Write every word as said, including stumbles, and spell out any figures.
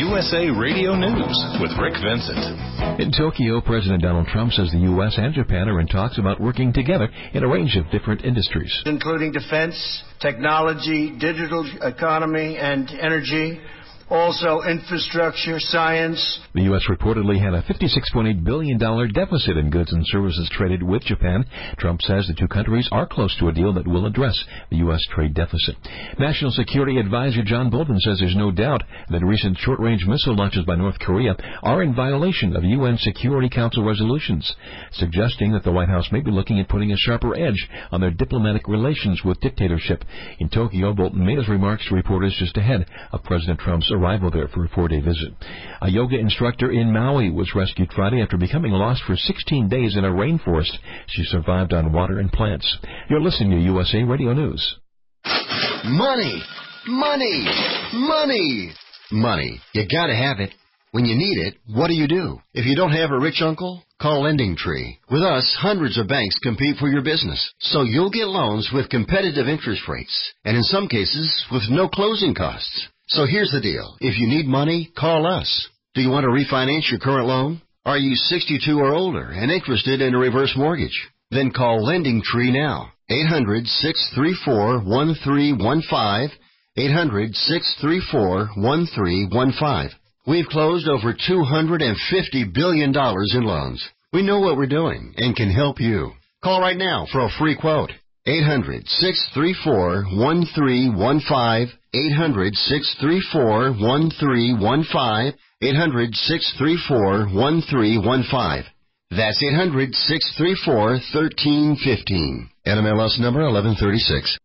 U S A Radio News with Rick Vincent. In Tokyo, President Donald Trump says the U S and Japan are in talks about working together in a range of different industries, including defense, technology, digital economy, and energy. Also, infrastructure, science. The U S reportedly had a fifty-six point eight billion dollars deficit in goods and services traded with Japan. Trump says the two countries are close to a deal that will address the U S trade deficit. National Security Advisor John Bolton says there's no doubt that recent short-range missile launches by North Korea are in violation of U N Security Council resolutions, suggesting that the White House may be looking at putting a sharper edge on their diplomatic relations with dictatorship. In Tokyo, Bolton made his remarks to reporters just ahead of President Trump's arrival there for a four-day visit. A yoga instructor in Maui was rescued Friday after becoming lost for sixteen days in a rainforest. She survived on water and plants. You're listening to U S A Radio News. Money! Money! Money! Money. You gotta have it. When you need it, what do you do? If you don't have a rich uncle, call LendingTree. With us, hundreds of banks compete for your business, so you'll get loans with competitive interest rates, and in some cases, with no closing costs. So here's the deal. If you need money, call us. Do you want to refinance your current loan? Are you sixty-two or older and interested in a reverse mortgage? Then call LendingTree now. eight hundred, six three four, one three one five. eight hundred, six three four, one three one five. We've closed over two hundred fifty billion dollars in loans. We know what we're doing and can help you. Call right now for a free quote. eight hundred, six three four, one three one five. eight hundred, six three four, one three one five. eight hundred, six three four, one three one five. That's eight hundred, six three four, one three one five. N M L S number eleven thirty-six.